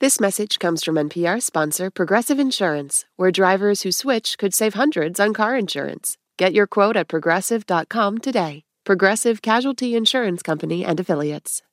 This message comes from NPR sponsor Progressive Insurance, where drivers who switch could save hundreds on car insurance. Get your quote at Progressive.com today. Progressive Casualty Insurance Company and Affiliates.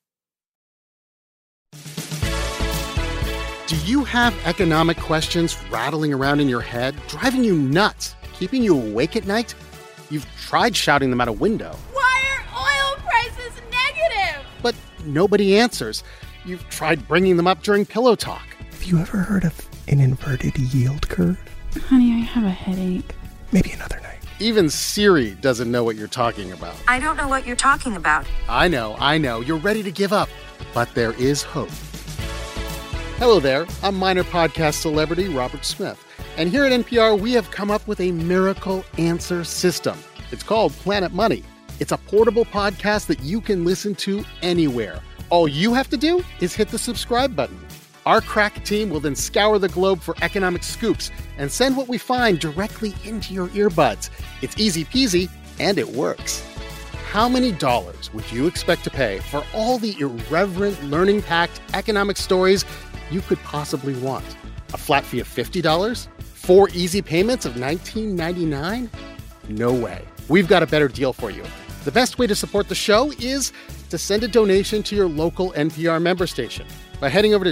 Do you have economic questions rattling around in your head, driving you nuts, keeping you awake at night? You've tried shouting them out a window. Why are oil prices negative? But nobody answers. You've tried bringing them up during pillow talk. Have you ever heard of an inverted yield curve? Honey, I have a headache. Maybe another night. Even Siri doesn't know what you're talking about. I don't know what you're talking about. I know. You're ready to give up. But there is hope. Hello there. I'm minor podcast celebrity Robert Smith. And here at NPR, we have come up with a miracle answer system. It's called Planet Money. It's a portable podcast that you can listen to anywhere. All you have to do is hit the subscribe button. Our crack team will then scour the globe for economic scoops and send what we find directly into your earbuds. It's easy peasy, and it works. How many dollars would you expect to pay for all the irreverent, learning-packed economic stories you could possibly want? A flat fee of $50? 4 easy payments of $19.99? No way. We've got a better deal for you. The best way to support the show is to send a donation to your local NPR member station by heading over to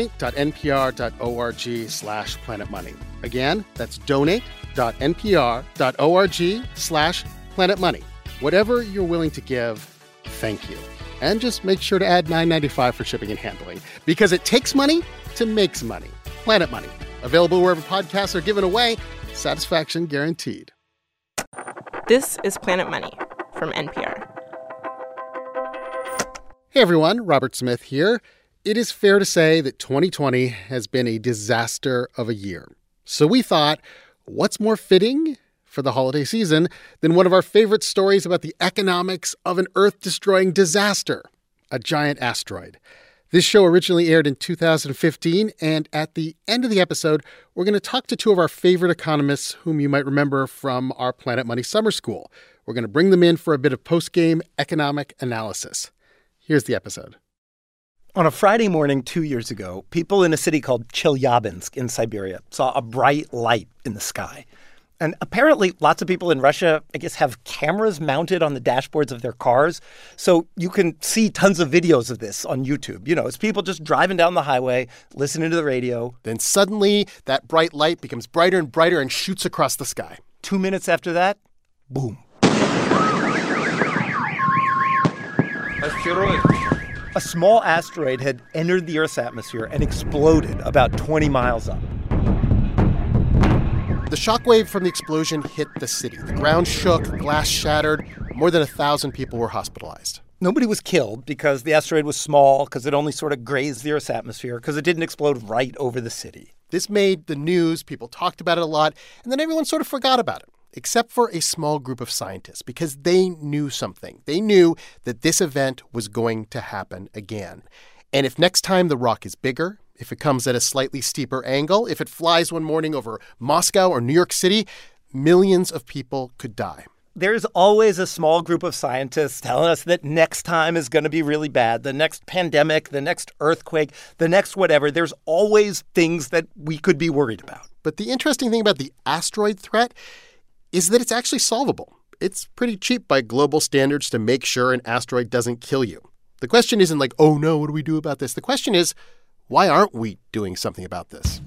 donate.npr.org/planetmoney. Again, that's donate.npr.org/planetmoney. Whatever you're willing to give, thank you. And just make sure to add $9.95 for shipping and handling, because it takes money to make money. Planet Money. Available wherever podcasts are given away. Satisfaction guaranteed. This is Planet Money from NPR. Hey everyone, Robert Smith here. It is fair to say that 2020 has been a disaster of a year. So we thought, what's more fitting for the holiday season than one of our favorite stories about the economics of an Earth-destroying disaster, a giant asteroid. This show originally aired in 2015, and at the end of the episode, we're going to talk to 2 of our favorite economists whom you might remember from our Planet Money summer school. We're going to bring them in for a bit of post-game economic analysis. Here's the episode. On a Friday morning 2 years ago, people in a city called Chelyabinsk in Siberia saw a bright light in the sky. And apparently, lots of people in Russia, I guess, have cameras mounted on the dashboards of their cars. So you can see tons of videos of this on YouTube. You know, it's people just driving down the highway, listening to the radio. Then suddenly, that bright light becomes brighter and brighter and shoots across the sky. 2 minutes after that, boom. A small asteroid had entered the Earth's atmosphere and exploded about 20 miles up. The shockwave from the explosion hit the city. The ground shook, glass shattered. More than 1,000 people were hospitalized. Nobody was killed because the asteroid was small, because it only sort of grazed the Earth's atmosphere, because it didn't explode right over the city. This made the news. People talked about it a lot, and then everyone sort of forgot about it, except for a small group of scientists, because they knew something. They knew that this event was going to happen again. And if next time the rock is bigger, if it comes at a slightly steeper angle, if it flies one morning over Moscow or New York City, millions of people could die. There's always a small group of scientists telling us that next time is going to be really bad. The next pandemic, the next earthquake, the next whatever. There's always things that we could be worried about. But the interesting thing about the asteroid threat is that it's actually solvable. It's pretty cheap by global standards to make sure an asteroid doesn't kill you. The question isn't like, oh no, what do we do about this? The question is, why aren't we doing something about this?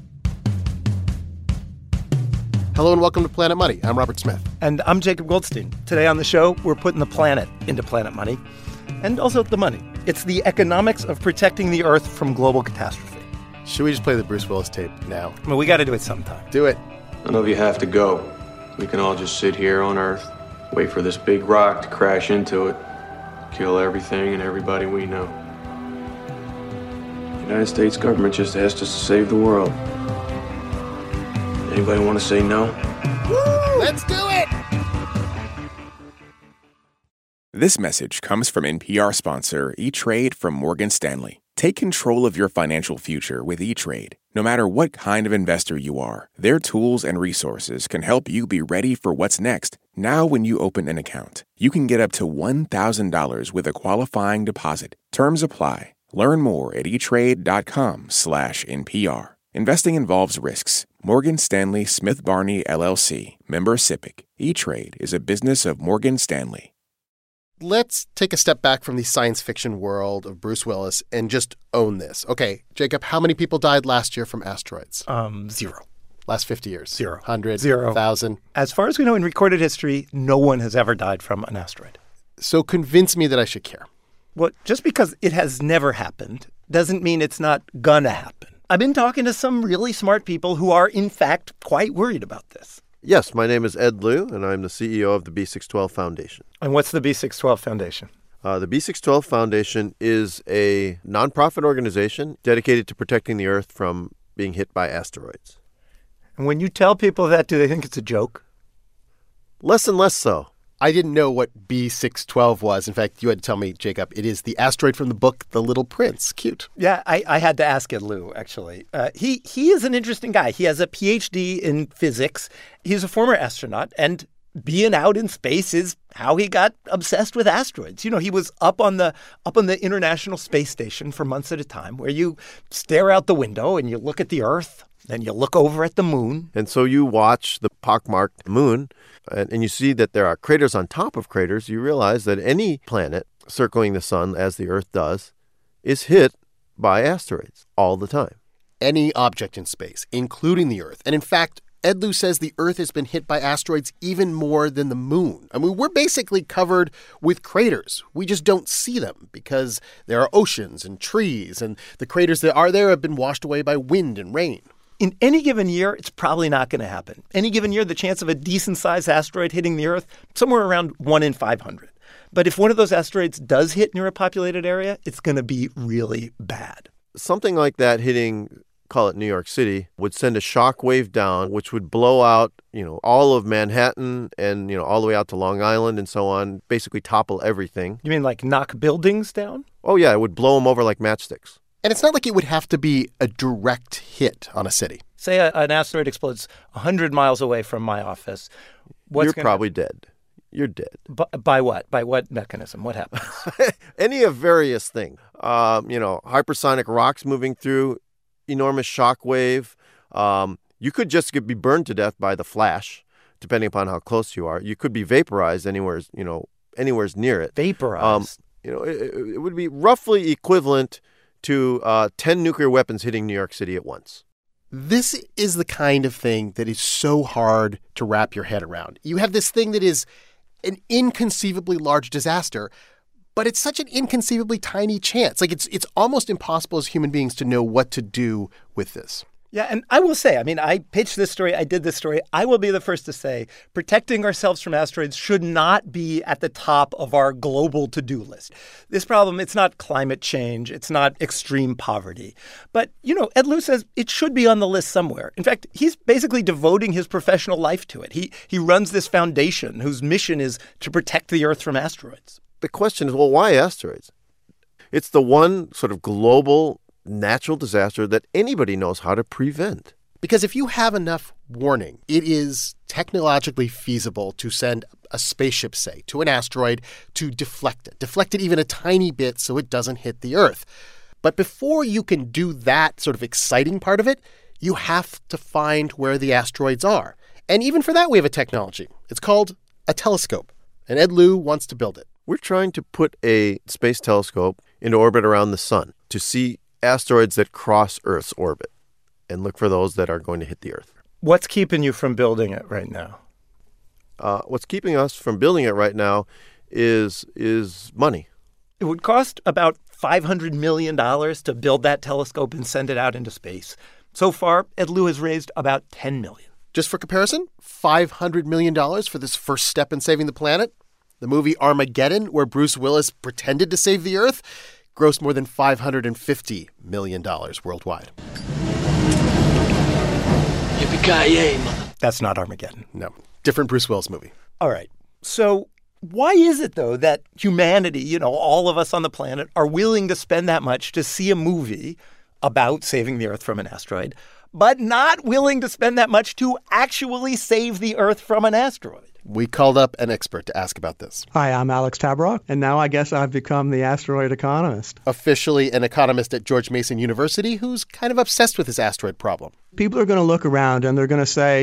Hello and welcome to Planet Money. I'm Robert Smith. And I'm Jacob Goldstein. Today on the show, we're putting the planet into Planet Money, and also the money. It's the economics of protecting the Earth from global catastrophe. Should we just play the Bruce Willis tape now? Well, we got to do it sometime. Do it. None of you have to go. We can all just sit here on Earth, wait for this big rock to crash into it, kill everything and everybody we know. The United States government just asked us to save the world. Anybody want to say no? Woo! Let's do it! This message comes from NPR sponsor E-Trade from Morgan Stanley. Take control of your financial future with E-Trade. No matter what kind of investor you are, their tools and resources can help you be ready for what's next. Now when you open an account, you can get up to $1,000 with a qualifying deposit. Terms apply. Learn more at eTrade.com/NPR. Investing involves risks. Morgan Stanley Smith Barney, LLC, member SIPC. E-Trade is a business of Morgan Stanley. Let's take a step back from the science fiction world of Bruce Willis and just own this. Okay, Jacob, how many people died last year from asteroids? 0. Last 50 years? 0. 100? 0. 1,000? As far as we know in recorded history, no one has ever died from an asteroid. So convince me that I should care. Well, just because it has never happened doesn't mean it's not gonna happen. I've been talking to some really smart people who are, in fact, quite worried about this. Yes, my name is Ed Lieu, and I'm the CEO of the B612 Foundation. And what's the B612 Foundation? The B612 Foundation is a nonprofit organization dedicated to protecting the Earth from being hit by asteroids. And when you tell people that, do they think it's a joke? Less and less so. I didn't know what B612 was. In fact, you had to tell me, Jacob. It is the asteroid from the book The Little Prince. Cute. Yeah, I had to ask Ed Lieu, actually. He is an interesting guy. He has a Ph.D. in physics. He's a former astronaut, and being out in space is how he got obsessed with asteroids. You know, he was up on the International Space Station for months at a time, where you stare out the window and you look at the Earth, then you look over at the moon. And so you watch the pockmarked moon, and you see that there are craters on top of craters. You realize that any planet circling the sun, as the Earth does, is hit by asteroids all the time. Any object in space, including the Earth. And in fact, Ed Lieu says the Earth has been hit by asteroids even more than the moon. I mean, we're basically covered with craters. We just don't see them because there are oceans and trees, and the craters that are there have been washed away by wind and rain. In any given year, it's probably not going to happen. Any given year, the chance of a decent-sized asteroid hitting the Earth, somewhere around 1 in 500. But if one of those asteroids does hit near a populated area, it's going to be really bad. Something like that hitting, call it New York City, would send a shock wave down, which would blow out, all of Manhattan and, all the way out to Long Island and so on, basically topple everything. You mean like knock buildings down? Oh, yeah, it would blow them over like matchsticks. And it's not like it would have to be a direct hit on a city. Say an asteroid explodes 100 miles away from my office. You're probably dead. You're dead. By what? By what mechanism? What happens? Any of various things. Hypersonic rocks moving through, enormous shock wave. You could just be burned to death by the flash, depending upon how close you are. You could be vaporized anywhere near it. Vaporized? It would be roughly equivalent to 10 nuclear weapons hitting New York City at once. This is the kind of thing that is so hard to wrap your head around. You have this thing that is an inconceivably large disaster, but it's such an inconceivably tiny chance. Like, it's almost impossible as human beings to know what to do with this. Yeah, and I will say, I pitched this story, I did this story. I will be the first to say protecting ourselves from asteroids should not be at the top of our global to-do list. This problem, it's not climate change, it's not extreme poverty. But, Ed Lieu says it should be on the list somewhere. In fact, he's basically devoting his professional life to it. He runs this foundation whose mission is to protect the Earth from asteroids. The question is, well, why asteroids? It's the one sort of global natural disaster that anybody knows how to prevent. Because if you have enough warning, it is technologically feasible to send a spaceship, say, to an asteroid to deflect it even a tiny bit so it doesn't hit the Earth. But before you can do that sort of exciting part of it, you have to find where the asteroids are. And even for that, we have a technology. It's called a telescope. And Ed Lieu wants to build it. We're trying to put a space telescope into orbit around the sun to see asteroids that cross Earth's orbit and look for those that are going to hit the Earth. What's keeping you from building it right now? What's keeping us from building it right now is money. It would cost about $500 million to build that telescope and send it out into space. So far, Ed Lieu has raised about $10 million. Just for comparison, $500 million for this first step in saving the planet. The movie Armageddon, where Bruce Willis pretended to save the Earth, grossed more than $550 million worldwide. Yippee-ki-yay, mother. That's not Armageddon. No, different Bruce Willis movie. All right. So why is it, though, that humanity, all of us on the planet, are willing to spend that much to see a movie about saving the Earth from an asteroid, but not willing to spend that much to actually save the Earth from an asteroid? We called up an expert to ask about this. Hi, I'm Alex Tabarrok, and now I guess I've become the asteroid economist. Officially an economist at George Mason University who's kind of obsessed with this asteroid problem. People are going to look around and they're going to say,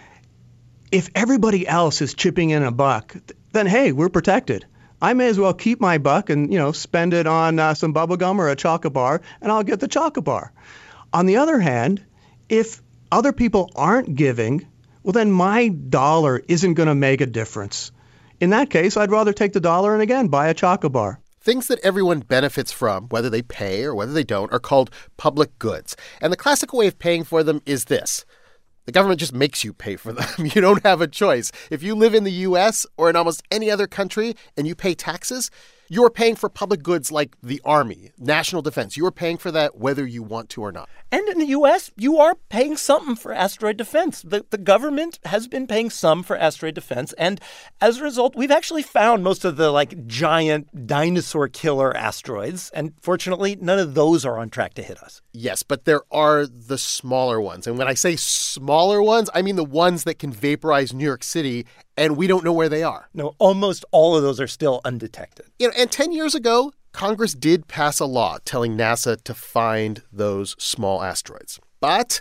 if everybody else is chipping in a buck, then hey, we're protected. I may as well keep my buck and, spend it on some bubble gum or a chocolate bar, and I'll get the chocolate bar. On the other hand, if other people aren't giving, well, then my dollar isn't going to make a difference. In that case, I'd rather take the dollar and, again, buy a chocolate bar. Things that everyone benefits from, whether they pay or whether they don't, are called public goods. And the classical way of paying for them is this. The government just makes you pay for them. You don't have a choice. If you live in the U.S. or in almost any other country and you pay taxes, you're paying for public goods like the Army, national defense. You're paying for that whether you want to or not. And in the U.S., you are paying something for asteroid defense. The government has been paying some for asteroid defense. And as a result, we've actually found most of the, giant dinosaur killer asteroids. And fortunately, none of those are on track to hit us. Yes, but there are the smaller ones. And when I say smaller ones, I mean the ones that can vaporize New York City, and we don't know where they are. No, almost all of those are still undetected. And 10 years ago, Congress did pass a law telling NASA to find those small asteroids. But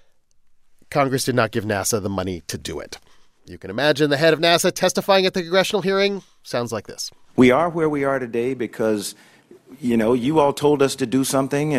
Congress did not give NASA the money to do it. You can imagine the head of NASA testifying at the congressional hearing sounds like this. We are where we are today because, you all told us to do something,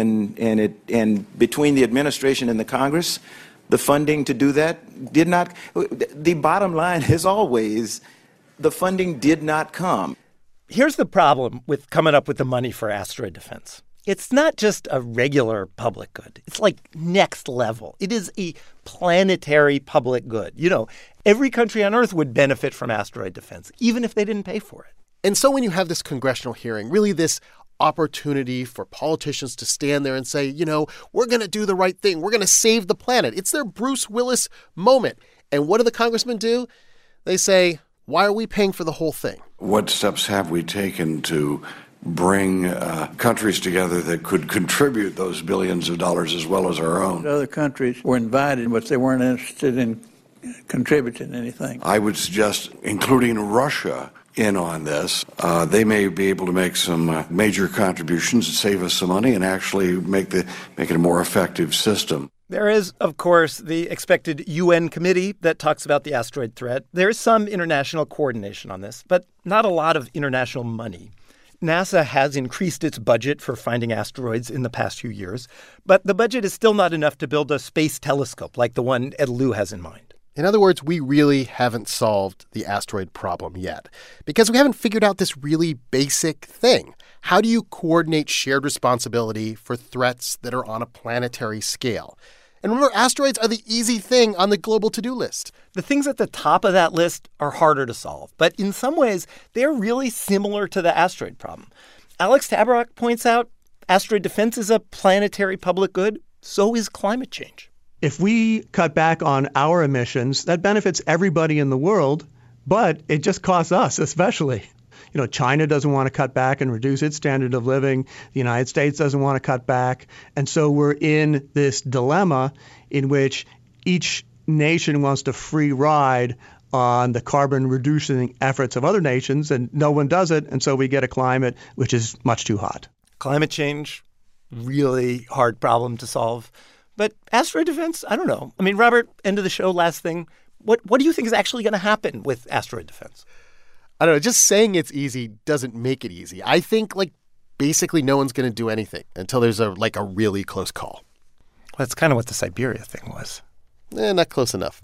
and between the administration and the Congress, the funding to do that did not. The bottom line is always the funding did not come. Here's the problem with coming up with the money for asteroid defense. It's not just a regular public good. It's like next level. It is a planetary public good. Every country on Earth would benefit from asteroid defense, even if they didn't pay for it. And so when you have this congressional hearing, really this opportunity for politicians to stand there and say, we're going to do the right thing. We're going to save the planet. It's their Bruce Willis moment. And what do the congressmen do? They say, why are we paying for the whole thing? What steps have we taken to bring countries together that could contribute those billions of dollars as well as our own? Other countries were invited, but they weren't interested in contributing anything. I would suggest including Russia in on this. They may be able to make some major contributions and save us some money and actually make it a more effective system. There is, of course, the expected UN committee that talks about the asteroid threat. There is some international coordination on this, but not a lot of international money. NASA has increased its budget for finding asteroids in the past few years, but the budget is still not enough to build a space telescope like the one Ed Lu has in mind. In other words, we really haven't solved the asteroid problem yet because we haven't figured out this really basic thing. How do you coordinate shared responsibility for threats that are on a planetary scale? And remember, asteroids are the easy thing on the global to-do list. The things at the top of that list are harder to solve, but in some ways, they're really similar to the asteroid problem. Alex Tabarrok points out asteroid defense is a planetary public good, so is climate change. If we cut back on our emissions, that benefits everybody in the world, but it just costs us especially. China doesn't want to cut back and reduce its standard of living. The United States doesn't want to cut back. And so we're in this dilemma in which each nation wants to free ride on the carbon reducing efforts of other nations, and no one does it. And so we get a climate which is much too hot. Climate change, really hard problem to solve. But asteroid defense, I don't know. I mean, Robert, end of the show, last thing. What do you think is actually going to happen with asteroid defense? I don't know. Just saying it's easy doesn't make it easy. I think, basically no one's going to do anything until there's a really close call. Well, that's kind of what the Siberia thing was. Not close enough.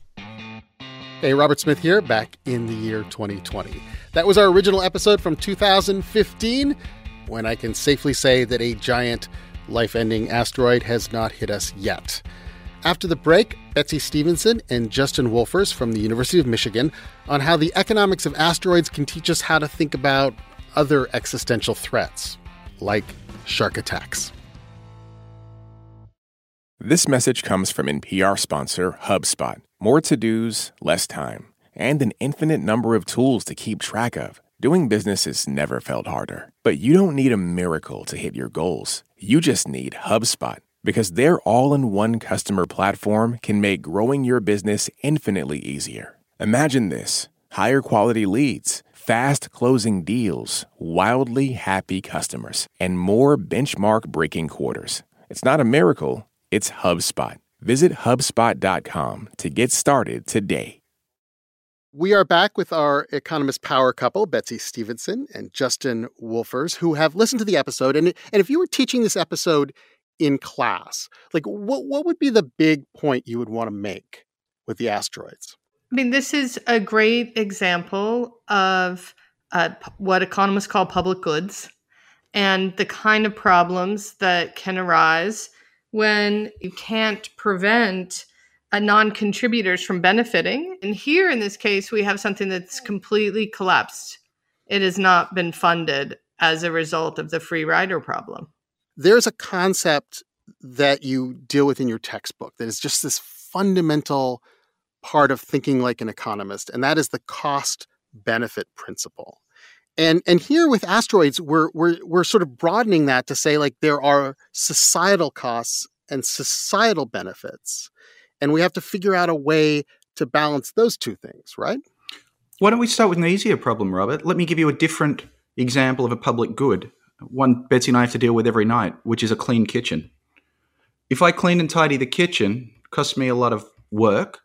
Hey, Robert Smith here, back in the year 2020. That was our original episode from 2015, when I can safely say that a giant, life-ending asteroid has not hit us yet. After the break, Betsy Stevenson and Justin Wolfers from the University of Michigan on how the economics of asteroids can teach us how to think about other existential threats, like shark attacks. This message comes from NPR sponsor HubSpot. More to-dos, less time, and an infinite number of tools to keep track of. Doing business has never felt harder. But you don't need a miracle to hit your goals. You just need HubSpot. Because their all-in-one customer platform can make growing your business infinitely easier. Imagine this. higher quality leads, fast closing deals, wildly happy customers, and more benchmark breaking quarters. It's not a miracle, it's HubSpot. Visit HubSpot.com to get started today. We are back with our economist power couple, Betsy Stevenson and Justin Wolfers, who have listened to the episode. And if you were teaching this episode in class, like what would be the big point you would want to make with the asteroids? I mean, this is a great example of what economists call public goods and the kind of problems that can arise when you can't prevent non-contributors from benefiting. And here in this case, we have something that's completely collapsed. It has not been funded as a result of the free rider problem. There's a concept that you deal with in your textbook that is just this fundamental part of thinking like an economist, and that is the cost-benefit principle. And here with asteroids, we're sort of broadening that to say, like, there are societal costs and societal benefits. And we have to figure out a way to balance those two things, right? Why don't we start with an easier problem, Robert? Let me give you a different example of a public good, one Betsy and I have to deal with every night, which is a clean kitchen. If I clean and tidy the kitchen, it costs me a lot of work,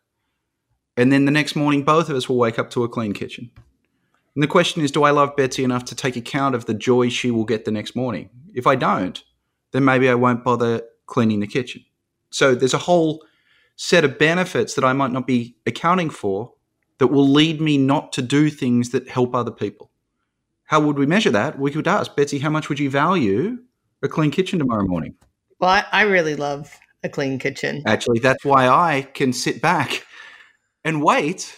and then the next morning both of us will wake up to a clean kitchen. And the question is, do I love Betsy enough to take account of the joy she will get the next morning? If I don't, then maybe I won't bother cleaning the kitchen. So there's a whole set of benefits that I might not be accounting for that will lead me not to do things that help other people. How would we measure that? We could ask, Betsy, how much would you value a clean kitchen tomorrow morning? Well, I really love a clean kitchen. Actually, that's why I can sit back and wait.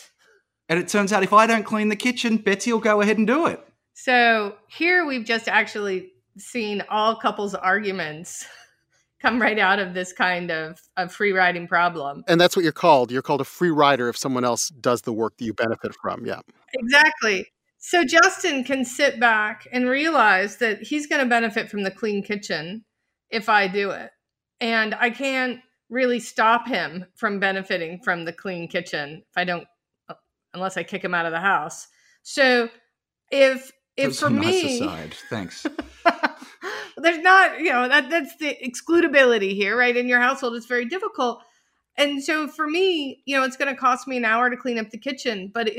And it turns out if I don't clean the kitchen, Betsy will go ahead and do it. So here we've just actually seen all couples' arguments come right out of this kind of free riding problem. And that's what you're called. You're called a free rider if someone else does the work that you benefit from. Yeah. Exactly. So Justin can sit back and realize that he's going to benefit from the clean kitchen if I do it. And I can't really stop him from benefiting from the clean kitchen if I don't, unless I kick him out of the house. So if for me, nice aside. Thanks. There's not, that's the excludability here, right? In your household, it's very difficult. And so for me, it's going to cost me an hour to clean up the kitchen, but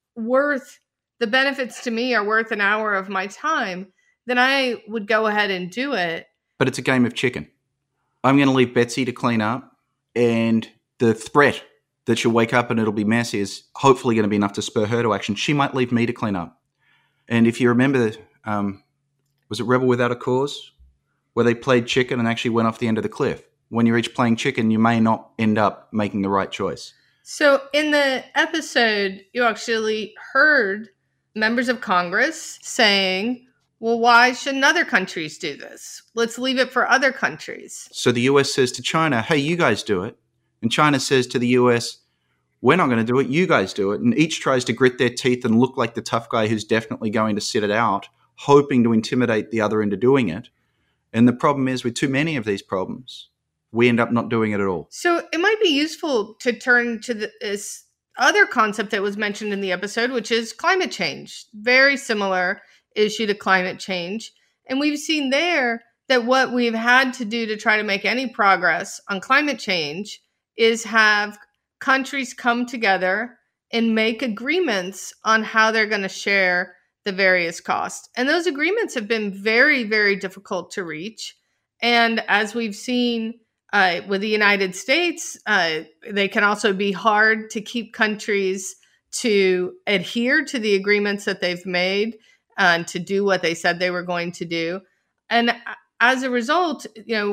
the benefits to me are worth an hour of my time. Then I would go ahead and do it. But it's a game of chicken. I'm going to leave Betsy to clean up, and the threat that she'll wake up and it'll be messy is hopefully going to be enough to spur her to action. She might leave me to clean up. And if you remember, was it Rebel Without a Cause, where they played chicken and actually went off the end of the cliff? When you're each playing chicken, you may not end up making the right choice. So in the episode, you actually heard members of Congress saying, well, why shouldn't other countries do this? Let's leave it for other countries. So the US says to China, hey, you guys do it. And China says to the US, we're not going to do it, you guys do it. And each tries to grit their teeth and look like the tough guy who's definitely going to sit it out, hoping to intimidate the other into doing it. And the problem is, with too many of these problems, we end up not doing it at all. So it might be useful to turn to this other concept that was mentioned in the episode, which is climate change. Very similar issue to climate change. And we've seen there that what we've had to do to try to make any progress on climate change is have countries come together and make agreements on how they're going to share the various costs. And those agreements have been very, very difficult to reach. And as we've seen with the United States, they can also be hard to keep countries to adhere to the agreements that they've made and to do what they said they were going to do. And as a result,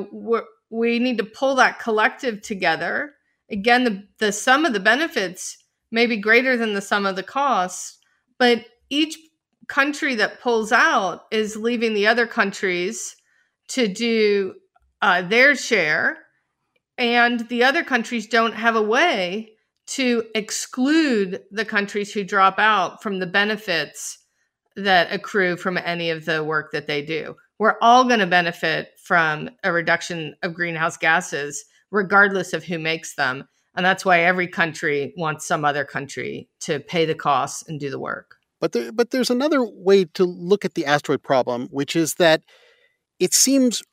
we need to pull that collective together. Again, the sum of the benefits may be greater than the sum of the costs, but each country that pulls out is leaving the other countries to do their share. And the other countries don't have a way to exclude the countries who drop out from the benefits that accrue from any of the work that they do. We're all going to benefit from a reduction of greenhouse gases, regardless of who makes them. And that's why every country wants some other country to pay the costs and do the work. But there's another way to look at the asteroid problem, which is that it seems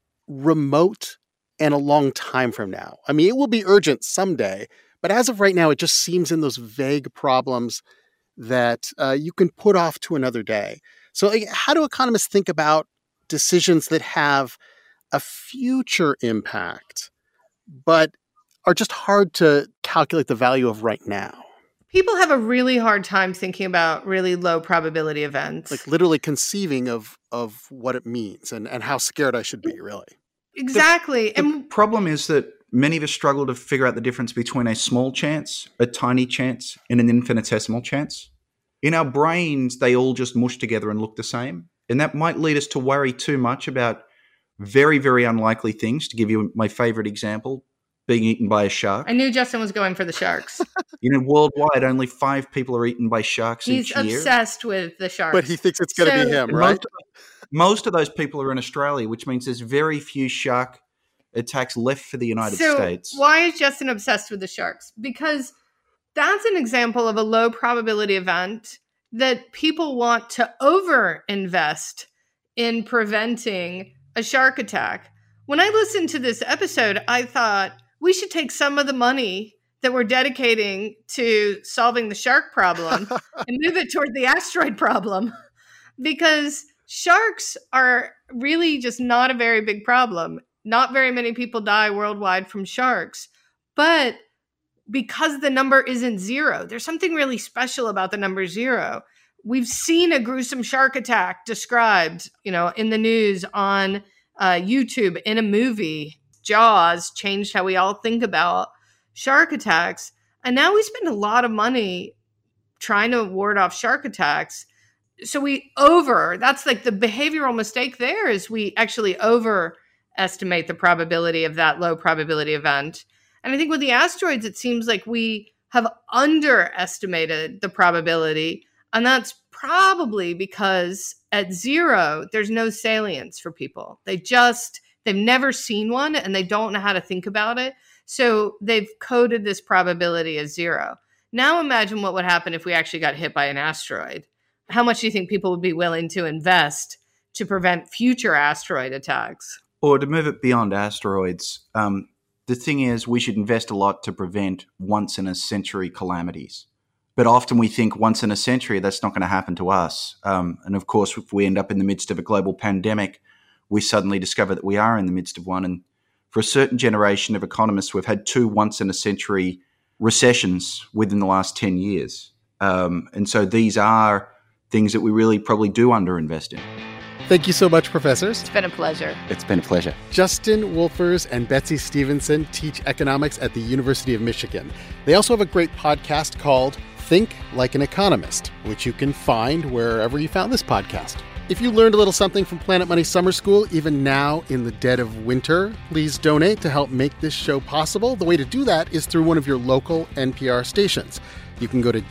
remote and a long time from now. I mean, it will be urgent someday, but as of right now, it just seems in those vague problems that you can put off to another day. So how do economists think about decisions that have a future impact, but are just hard to calculate the value of right now? People have a really hard time thinking about really low probability events. Like literally conceiving of what it means and how scared I should be, really. Exactly. The problem is that many of us struggle to figure out the difference between a small chance, a tiny chance, and an infinitesimal chance. In our brains, they all just mush together and look the same. And that might lead us to worry too much about very, very unlikely things. To give you my favorite example, being eaten by a shark. I knew Justin was going for the sharks. Worldwide, only 5 people are eaten by sharks each year. He's obsessed with the sharks. But he thinks it's going to be him, right? Most of those people are in Australia, which means there's very few shark attacks left for the United States. Why is Justin obsessed with the sharks? Because that's an example of a low probability event that people want to over-invest in preventing a shark attack. When I listened to this episode, I thought we should take some of the money that we're dedicating to solving the shark problem and move it toward the asteroid problem, because sharks are really just not a very big problem. Not very many people die worldwide from sharks, but because the number isn't zero, there's something really special about the number 0. We've seen a gruesome shark attack described, in the news, on YouTube, in a movie. Jaws changed how we all think about shark attacks. And now we spend a lot of money trying to ward off shark attacks. So that's like the behavioral mistake there, is we actually overestimate the probability of that low probability event. And I think with the asteroids, it seems like we have underestimated the probability. And that's probably because at 0, there's no salience for people. They've never seen one and they don't know how to think about it. So they've coded this probability as 0. Now imagine what would happen if we actually got hit by an asteroid. How much do you think people would be willing to invest to prevent future asteroid attacks? Or to move it beyond asteroids, the thing is we should invest a lot to prevent once-in-a-century calamities. But often we think once in a century, that's not going to happen to us. And of course, if we end up in the midst of a global pandemic, we suddenly discover that we are in the midst of one. And for a certain generation of economists, we've had 2 once-in-a-century recessions within the last 10 years. And so these are things that we really probably do underinvest in. Thank you so much, professors. It's been a pleasure. It's been a pleasure. Justin Wolfers and Betsy Stevenson teach economics at the University of Michigan. They also have a great podcast called Think Like an Economist, which you can find wherever you found this podcast. If you learned a little something from Planet Money Summer School, even now in the dead of winter, please donate to help make this show possible. The way to do that is through one of your local NPR stations. You can go to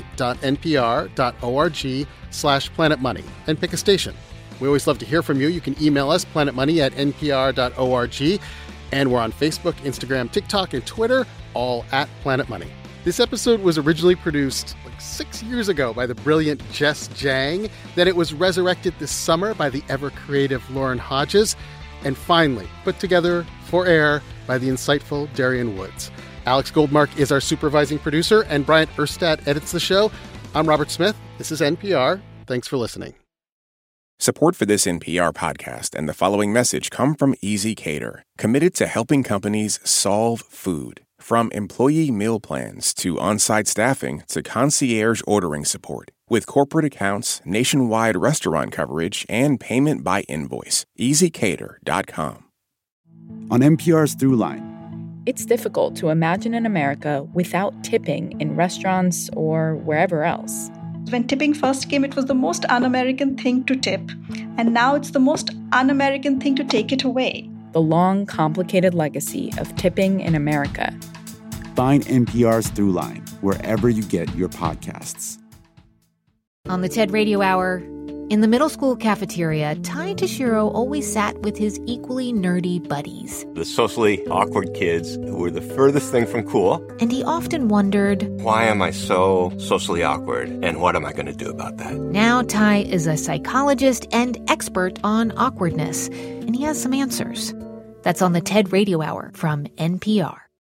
donate.npr.org/planetmoney and pick a station. We always love to hear from you. You can email us, planetmoney@npr.org. And we're on Facebook, Instagram, TikTok, and Twitter, all at Planet Money. This episode was originally produced 6 years ago by the brilliant Jess Jang. Then it was resurrected this summer by the ever-creative Lauren Hodges. And finally put together for air by the insightful Darian Woods. Alex Goldmark is our supervising producer, and Bryant Erstad edits the show. I'm Robert Smith. This is NPR. Thanks for listening. Support for this NPR podcast and the following message come from Easy Cater, committed to helping companies solve food. From employee meal plans to on-site staffing to concierge ordering support. With corporate accounts, nationwide restaurant coverage, and payment by invoice. EasyCater.com. On NPR's Throughline. It's difficult to imagine an America without tipping in restaurants or wherever else. When tipping first came, it was the most un-American thing to tip. And now it's the most un-American thing to take it away. The long, complicated legacy of tipping in America. Find NPR's Throughline wherever you get your podcasts. On the TED Radio Hour, In the middle school cafeteria, Tai Toshiro always sat with his equally nerdy buddies. The socially awkward kids who were the furthest thing from cool. And he often wondered, why am I so socially awkward, and what am I going to do about that? Now Tai is a psychologist and expert on awkwardness, and he has some answers. That's on the TED Radio Hour from NPR.